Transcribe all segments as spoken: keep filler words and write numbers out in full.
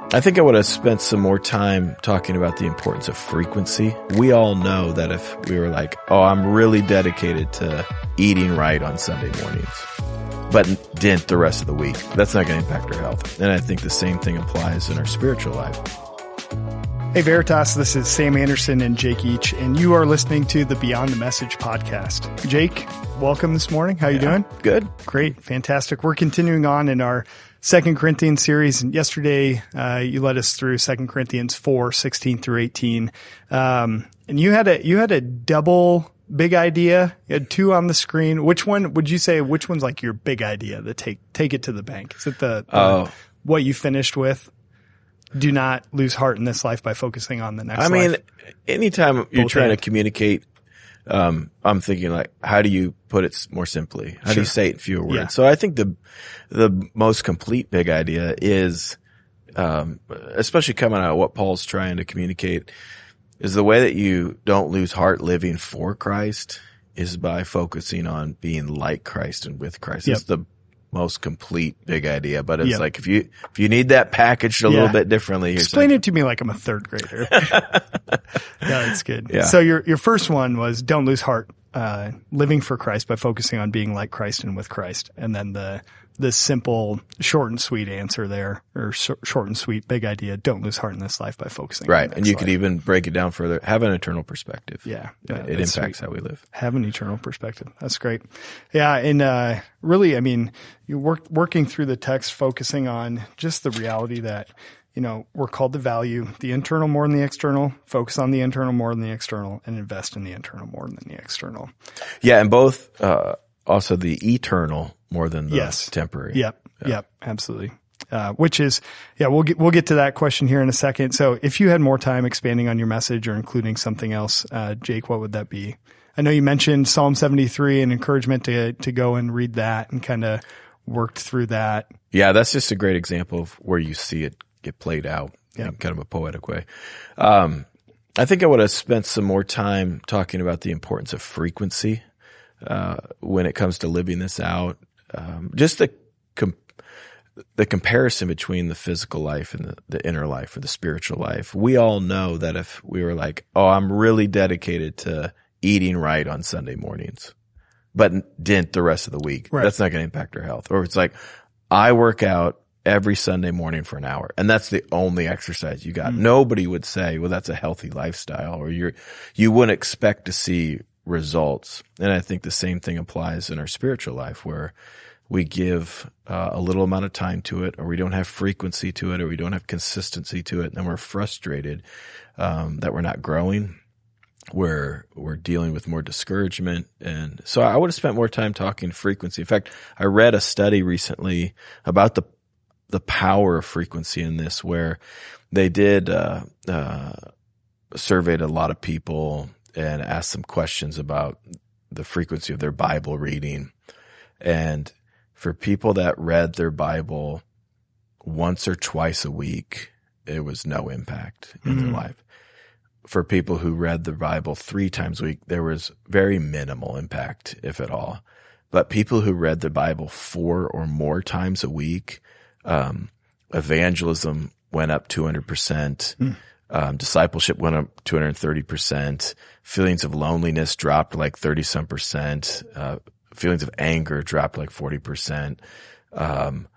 I think I would have spent some more time talking about the importance of frequency. We all know that if we were like, oh, I'm really dedicated to eating right on Sunday mornings, but didn't the rest of the week, that's not going to impact our health. And I think the same thing applies in our spiritual life. Hey Veritas, this is Sam Anderson and Jake Each, and you are listening to the Beyond the Message podcast. Jake, welcome this morning. How you yeah, doing? Good. Great. Fantastic. We're continuing on in our Second Corinthians series. And yesterday, uh, you led us through Second Corinthians four, sixteen through eighteen. Um, and you had a, you had a double big idea. You had two on the screen. Which one would you say, which one's like your big idea to take, take it to the bank? Is it the, the oh. what you finished with? Do not lose heart in this life by focusing on the next I mean, life. anytime you're Both trying hand. to communicate, um, I'm thinking like, how do you put it more simply? How Sure. do you say it in fewer words? Yeah. So I think the, the most complete big idea is, um, especially coming out of what Paul's trying to communicate, is the way that you don't lose heart living for Christ is by focusing on being like Christ and with Christ. Yep. It's the most complete big idea, but it's Yep. like if you, if you need that packaged a Yeah. little bit differently, here's Explain like, it to me like I'm a third grader. Yeah, that's good. Yeah. So your, your first one was don't lose heart, uh, living for Christ by focusing on being like Christ and with Christ. And then the, the simple, short and sweet answer there, or sh- short and sweet, big idea. Don't lose heart in this life by focusing on right. the And next you could life. even break it down further. Have an eternal perspective. Yeah. Uh, yeah, it that's impacts sweet. how we live. Have an eternal perspective. That's great. Yeah. And, uh, really, I mean, you work, working through the text, focusing on just the reality that, you know, we're called to value the internal more than the external, focus on the internal more than the external, and invest in the internal more than the external. Yeah. And both, uh, also the eternal more than the Yes. temporary. Yep. Yep. Absolutely. Uh, which is, yeah, we'll get, we'll get to that question here in a second. So if you had more time expanding on your message or including something else, uh, Jake, what would that be? I know you mentioned Psalm seventy-three and encouragement to, to go and read that and kind of worked through that. Yeah. That's just a great example of where you see it get played out Yep. in kind of a poetic way. Um, I think I would have spent some more time talking about the importance of frequency, uh, when it comes to living this out. Um, just the, com- the comparison between the physical life and the, the inner life or the spiritual life. We all know that if we were like, oh, I'm really dedicated to eating right on Sunday mornings, but didn't the rest of the week, Right. that's not going to impact our health. Or it's like, I work out every Sunday morning for an hour, and that's the only exercise you got. Mm. Nobody would say, well, that's a healthy lifestyle, or you're, you wouldn't expect to see results. And I think the same thing applies in our spiritual life, where we give uh, a little amount of time to it, or we don't have frequency to it, or we don't have consistency to it, and then we're frustrated um, that we're not growing. We're we're dealing with more discouragement, and so I would have spent more time talking frequency. In fact, I read a study recently about the the power of frequency in this, where they did uh, uh, surveyed a lot of people and asked them questions about the frequency of their Bible reading, and for people that read their Bible once or twice a week, it was no impact in mm-hmm. their life. For people who read the Bible three times a week, there was very minimal impact, if at all. But people who read the Bible four or more times a week, um, evangelism went up two hundred percent. Mm. Um, discipleship went up two hundred thirty percent. Feelings of loneliness dropped like thirty some percent. Uh, feelings of anger dropped like forty percent. Um,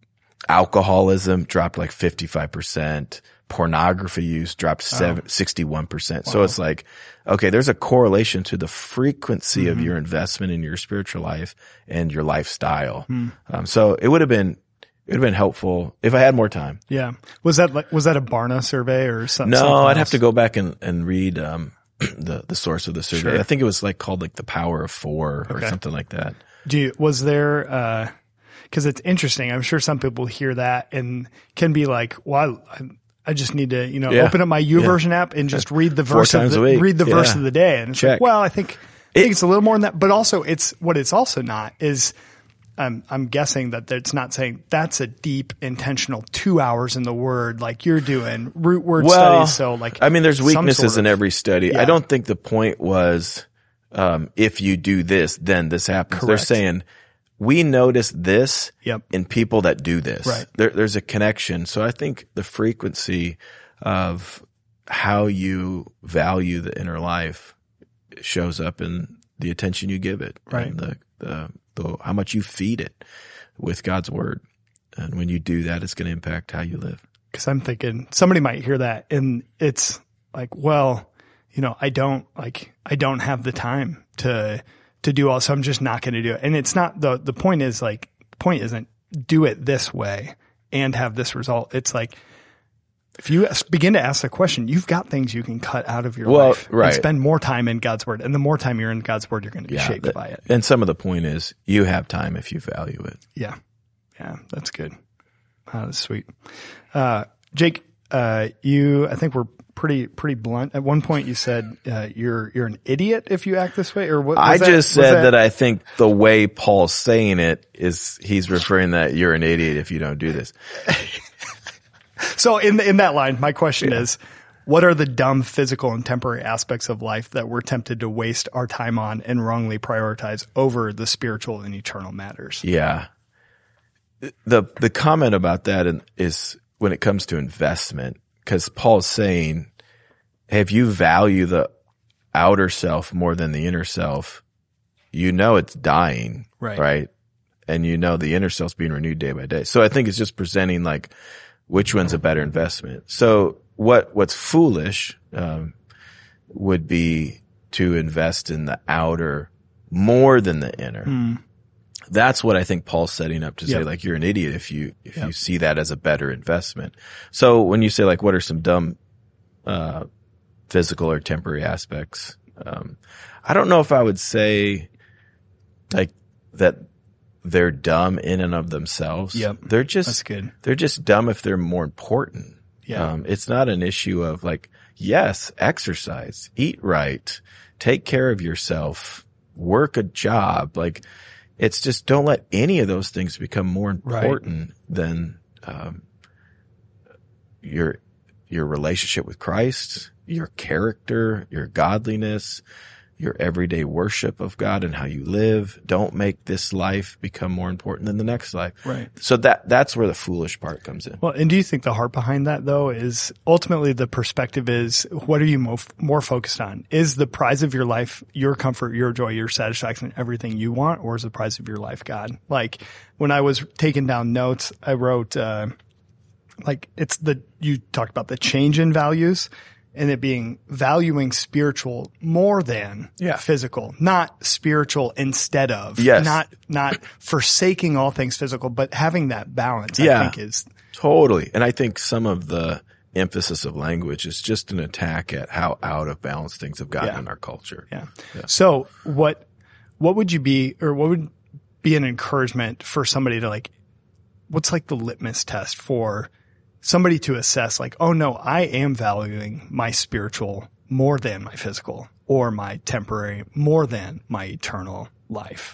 alcoholism dropped like fifty-five percent. Pornography use dropped seven, oh. sixty-one percent. Wow. So it's like, okay, there's a correlation to the frequency mm-hmm. of your investment in your spiritual life and your lifestyle. Mm. Um, so it would have been, it would have been helpful if I had more time. Yeah. Was that like, was that a Barna survey or something? No, something I'd else? have to go back and, and read, um, the, the source of the survey. Sure. I think it was like called like the Power of Four or okay. something like that. Do you, was there, uh, cause it's interesting. I'm sure some people hear that and can be like, well, I, I just need to, you know, yeah. open up my YouVersion yeah. app and just read the verse Four of times the, a week. read the yeah. verse of the day. And it's Check. like, well, I think, I it, think it's a little more than that, but also it's what it's also not is, I'm, I'm guessing that it's not saying that's a deep intentional two hours in the word, like you're doing root word well, studies. So like, I mean, there's weaknesses sort of, in every study. Yeah. I don't think the point was, um, if you do this, then this happens. Correct. They're saying, we notice this Yep. in people that do this. Right. There, there's a connection. So I think the frequency of how you value the inner life shows up in the attention you give it, right? And the, the, the how much you feed it with God's word. And when you do that, it's going to impact how you live. Because I'm thinking somebody might hear that and it's like, well, you know, I don't like, I don't have the time to, to do all, so I'm just not going to do it. And it's not the, the point is like, the point isn't do it this way and have this result. It's like, if you begin to ask the question, you've got things you can cut out of your well, life right. and spend more time in God's word. And the more time you're in God's word, you're going to be yeah, shaped that, by it. And some of the point is you have time if you value it. Yeah. Yeah. That's good. Oh, that's sweet. Uh, Jake, uh, you, I think we're pretty, pretty blunt. At one point you said, uh, you're, you're an idiot if you act this way, or what? I that, just said that, that I think the way Paul's saying it is he's referring that you're an idiot if you don't do this. So in the, in that line, my question Yeah. is, what are the dumb physical and temporary aspects of life that we're tempted to waste our time on and wrongly prioritize over the spiritual and eternal matters? Yeah. The, the comment about that is when it comes to investment, because Paul's saying, hey, if you value the outer self more than the inner self, you know it's dying, Right. right? And you know the inner self's being renewed day by day. So I think it's just presenting like which one's a better investment. So what what's foolish um, would be to invest in the outer more than the inner. Mm. That's what I think Paul's setting up to say, Yep. like, you're an idiot if you if Yep. you see that as a better investment. So when you say, like, what are some dumb uh physical or temporary aspects, um I don't know if I would say like that they're dumb in and of themselves. Yep. They're just That's good. they're just dumb if they're more important. Yeah. Um it's not an issue of like, yes, exercise, eat right, take care of yourself, work a job. Like, it's just don't let any of those things become more important right. than um, your your relationship with Christ, your character, your godliness, your everyday worship of God and how you live. Don't make this life become more important than the next life. Right. So that that's where the foolish part comes in. Well, and do you think the heart behind that though is ultimately the perspective is what are you mo- more focused on? Is the prize of your life your comfort, your joy, your satisfaction, everything you want, or is the prize of your life God? Like when I was taking down notes, I wrote uh like it's the you talked about the change in values. And it being valuing spiritual more than yeah. physical, not spiritual instead of, yes. not, not forsaking all things physical, but having that balance, yeah, I think is totally. And I think some of the emphasis of language is just an attack at how out of balance things have gotten yeah. in our culture. Yeah. yeah. So what, what would you be, or what would be an encouragement for somebody to like, what's like the litmus test for somebody to assess like, oh no, I am valuing my spiritual more than my physical or my temporary more than my eternal life?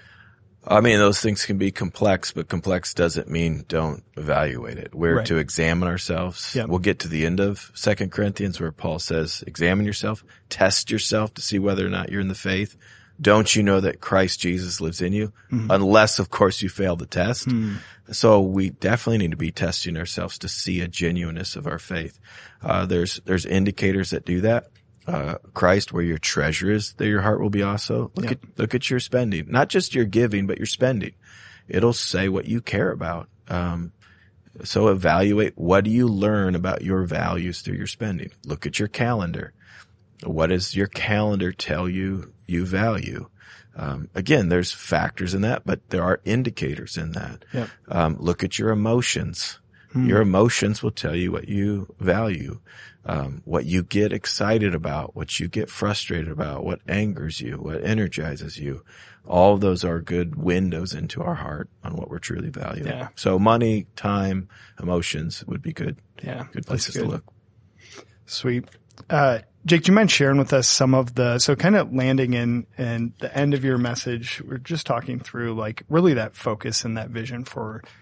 I mean, those things can be complex, but complex doesn't mean don't evaluate it. We're Right. to examine ourselves. Yep. We'll get to the end of Second Corinthians where Paul says, examine yourself, test yourself to see whether or not you're in the faith. Don't you know that Christ Jesus lives in you? Mm-hmm. Unless, of course, you fail the test. Mm-hmm. So we definitely need to be testing ourselves to see a genuineness of our faith. Uh, there's, there's indicators that do that. Uh, Christ, where your treasure is, there your heart will be also. Look yep. at, look at your spending, not just your giving, but your spending. It'll say what you care about. Um, so evaluate, what do you learn about your values through your spending? Look at your calendar. What does your calendar tell you you value? Um, again, there's factors in that, but there are indicators in that. Yep. Um, look at your emotions. Hmm. Your emotions will tell you what you value, um, what you get excited about, what you get frustrated about, what angers you, what energizes you. All of those are good windows into our heart on what we're truly valuing. Yeah. So money, time, emotions would be good. Yeah. Good places good. to look. Sweet. Uh, Jake, do you mind sharing with us some of the, so kind of landing in, in the end of your message, we're just talking through like really that focus and that vision for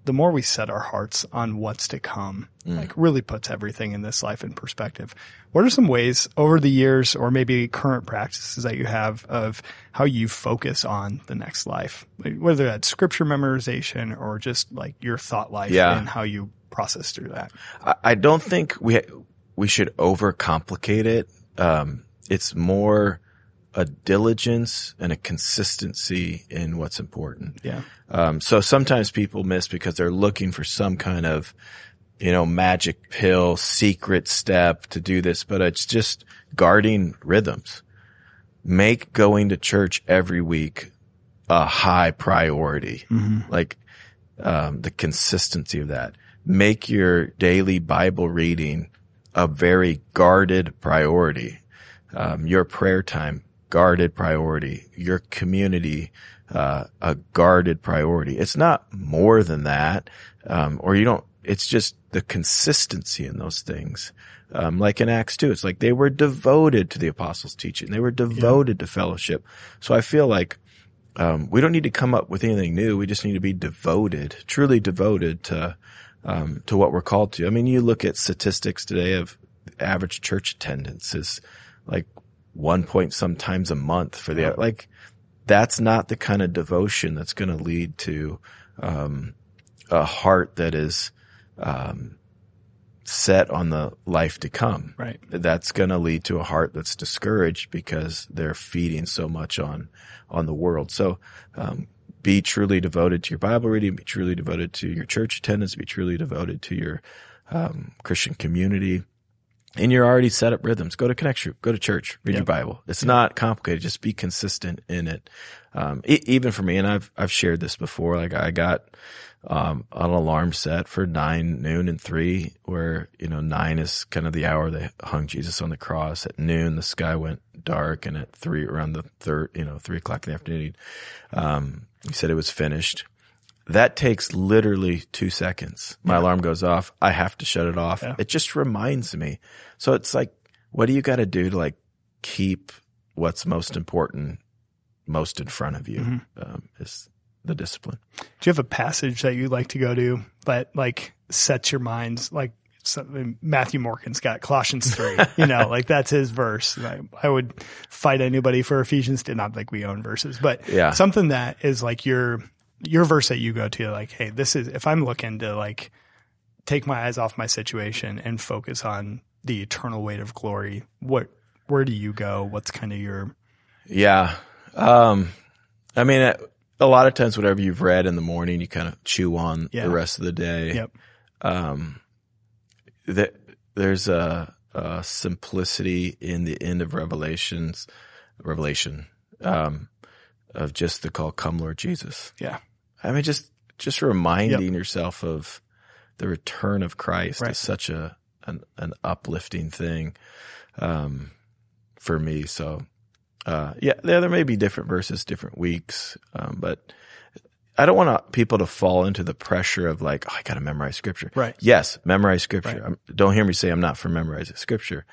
the more we set our hearts on what's to come, mm. like really puts everything in this life in perspective. What are some ways over the years or maybe current practices that you have of how you focus on the next life, whether that's scripture memorization or just like your thought life yeah. and how you process through that? I don't think we, we should overcomplicate it. Um, it's more a diligence and a consistency in what's important. Yeah. Um, so sometimes people miss because they're looking for some kind of, you know, magic pill, secret step to do this, but it's just guarding rhythms. Make going to church every week a high priority. Mm-hmm. Like, um, the consistency of that. Make your daily Bible reading a very guarded priority. Um, your prayer time, guarded priority. Your community, uh, a guarded priority. It's not more than that. Um, or you don't, it's just the consistency in those things. Um, like in Acts two, it's like they were devoted to the apostles' teaching. They were devoted yeah. to fellowship. So I feel like, um, we don't need to come up with anything new. We just need to be devoted, truly devoted to, um, to what we're called to. I mean, you look at statistics today of average church attendance is like one point sometimes a month for the, like, that's not the kind of devotion that's going to lead to, um, a heart that is, um, set on the life to come. Right. That's going to lead to a heart that's discouraged because they're feeding so much on, on the world. So, um, be truly devoted to your Bible reading, be truly devoted to your church attendance, be truly devoted to your, um, Christian community. And you're already set up rhythms. Go to Connect Group, go to church, read yep. your Bible. It's yep. not complicated. Just be consistent in it. Um, e- even for me, and I've, I've shared this before, like I got, um, an alarm set for nine, noon, and three, where, you know, nine is kind of the hour they hung Jesus on the cross. At noon, the sky went dark, and at three, around the third, you know, three o'clock in the afternoon, um, he said it was finished. That takes literally two seconds. My yeah. alarm goes off. I have to shut it off. Yeah. It just reminds me. So it's like, what do you got to do to like keep what's most important most in front of you? Mm-hmm. Um, is the discipline. Do you have a passage that you like to go to that like sets your minds? Like something Matthew Morgan's got Colossians three, you know, like that's his verse. I, I would fight anybody for Ephesians. Did not think we own verses, but yeah. something that is like your, your verse that you go to, like, hey, this is, if I'm looking to like take my eyes off my situation and focus on the eternal weight of glory, what, where do you go? What's kind of your, yeah. Um, I mean, a lot of times, whatever you've read in the morning, you kind of chew on yeah. the rest of the day. Yep. Um, that there's a, a simplicity in the end of Revelations, Revelation, um, of just the call, "Come, Lord Jesus." Yeah. I mean, just, just reminding yep. yourself of the return of Christ right. is such a, an, an uplifting thing, um, for me. So, uh, yeah, there, there may be different verses, different weeks. Um, but I don't want people to fall into the pressure of like, oh, I got to memorize scripture. Right. Yes. Memorize scripture. Right. Don't hear me say I'm not for memorizing scripture,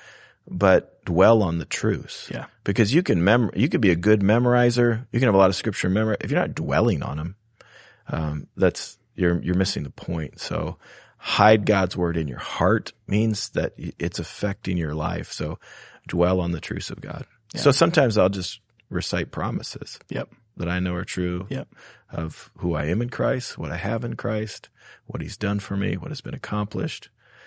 but dwell on the truths. Yeah. Because you can mem, you could be a good memorizer. You can have a lot of scripture in memory. If you're not dwelling on them, um, that's, you're, you're missing the point. So hide God's word in your heart means that it's affecting your life. So dwell on the truths of God. Yeah. So sometimes I'll just recite promises. Yep. That I know are true. Yep. Of who I am in Christ, what I have in Christ, what he's done for me, what has been accomplished.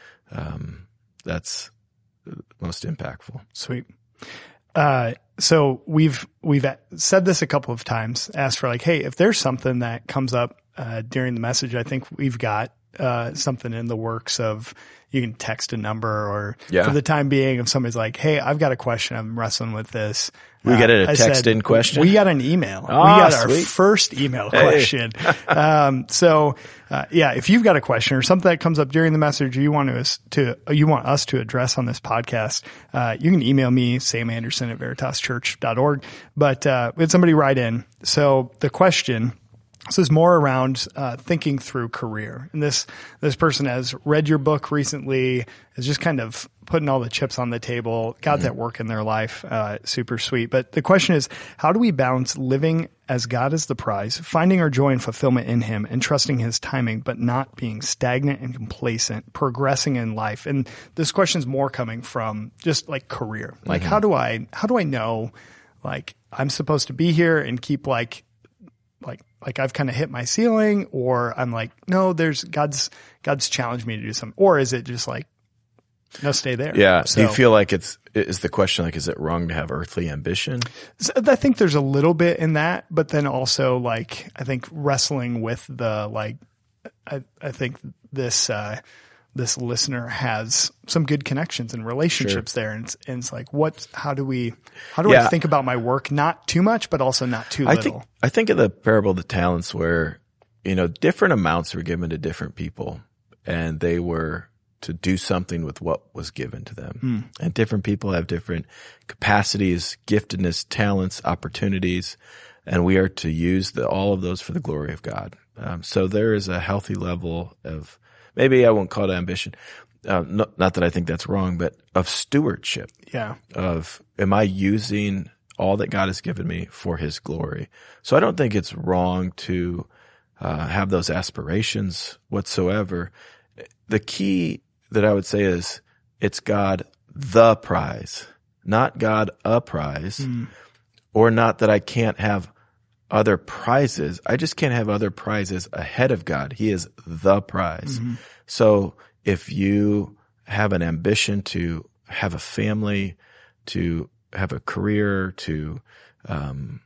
Um, that's most impactful. Sweet. Uh, so we've, we've said this a couple of times, asked for like, hey, if there's something that comes up, uh, during the message, I think we've got, uh, something in the works of you can text a number or yeah. for the time being, if somebody's like, hey, I've got a question, I'm wrestling with this. We uh, got a text in question. We got an email. Oh, we got sweet. our first email hey. question. um, so, uh, yeah, if you've got a question or something that comes up during the message you want us to, you want us to address on this podcast, uh, you can email me, Sam Anderson at veritas church dot org. But, uh, we had somebody write in. So the question This is more around uh, thinking through career. And this this person has read your book recently, is just kind of putting all the chips on the table. God's mm-hmm. at work in their life. Uh, super sweet. But the question is, how do we balance living as God is the prize, finding our joy and fulfillment in him, and trusting his timing, but not being stagnant and complacent, progressing in life? And this question is more coming from just like career. Like, mm-hmm. how do I how do I know, like, I'm supposed to be here and keep like like like I've kind of hit my ceiling, or I'm like, no, there's God's God's challenged me to do something, or is it just like, no, stay there? Yeah. So, do you feel like it's is the question like, is it wrong to have earthly ambition? So I think there's a little bit in that, but then also like I think wrestling with the like I I think this uh this listener has some good connections and relationships sure. there. And it's, and it's like, what, how do we, how do yeah. I think about my work? Not too much, but also not too I little. Think, I think of the parable of the talents where, you know, different amounts were given to different people, and they were to do something with what was given to them. Mm. And different people have different capacities, giftedness, talents, opportunities, and we are to use the, all of those for the glory of God. Um, so there is a healthy level of, maybe I won't call it ambition. Uh, not, not that I think that's wrong, but of stewardship. Yeah. Of, am I using all that God has given me for his glory? So I don't think it's wrong to uh, have those aspirations whatsoever. The key that I would say is it's God the prize, not God a prize, mm. or not that I can't have other prizes. I just can't have other prizes ahead of God. He is the prize. Mm-hmm. So if you have an ambition to have a family, to have a career, to um,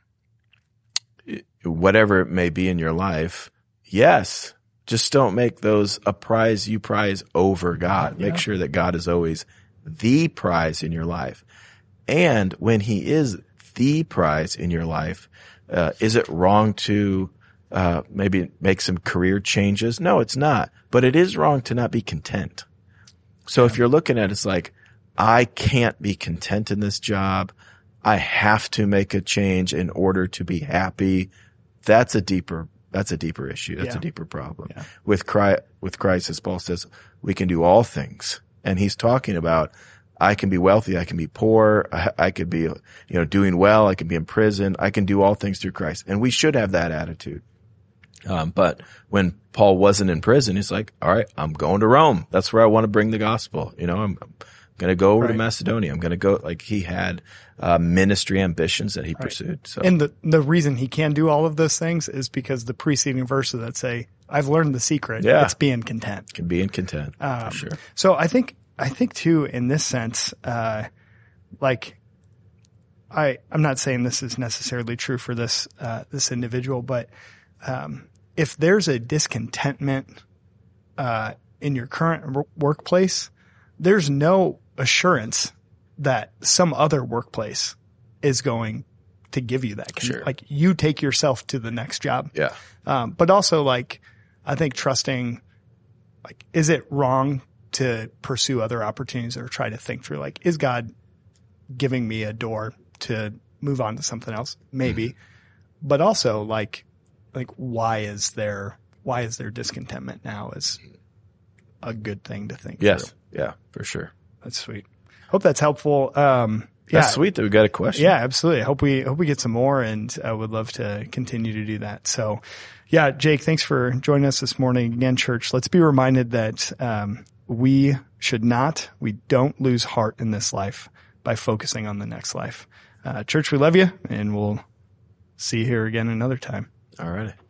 whatever it may be in your life, yes, just don't make those a prize you prize over God. Yeah. Make sure that God is always the prize in your life. And when he is the prize in your life, Uh, is it wrong to uh maybe make some career changes? No, it's not. But it is wrong to not be content. So if you're looking at it, it's like, I can't be content in this job. I have to make a change in order to be happy. That's a deeper, that's a deeper issue. That's yeah. a deeper problem. Yeah. With Christ, with Christ, as Paul says, we can do all things. And he's talking about, I can be wealthy. I can be poor. I, I could be, you know, doing well. I can be in prison. I can do all things through Christ. And we should have that attitude. Um, but when Paul wasn't in prison, he's like, all right, I'm going to Rome. That's where I want to bring the gospel. You know, I'm, I'm going to go over right. to Macedonia. I'm going to go, like he had, uh, ministry ambitions that he right. pursued. So, and the, the reason he can do all of those things is because the preceding verses that say, I've learned the secret. Yeah. It's being content. Can be in content. Um, for sure. So I think, I think too, in this sense, uh, like, I, I'm not saying this is necessarily true for this, uh, this individual, but, um, if there's a discontentment, uh, in your current w- workplace, there's no assurance that some other workplace is going to give you that. Sure. Like, you take yourself to the next job. Yeah. Um, but also, like, I think trusting, like, is it wrong to pursue other opportunities, or try to think through, like, is God giving me a door to move on to something else? Maybe. Mm-hmm. But also, like, like, why is there, why is there discontentment now is a good thing to think yes. through. Yeah, for sure. That's sweet. Hope that's helpful. Um, yeah. That's sweet that we got a question. Yeah, absolutely. I hope we, hope we get some more, and I would love to continue to do that. So yeah, Jake, thanks for joining us this morning again, church. Let's be reminded that, um, we should not, we don't lose heart in this life by focusing on the next life. Uh, church, we love you, and we'll see you here again another time. All right.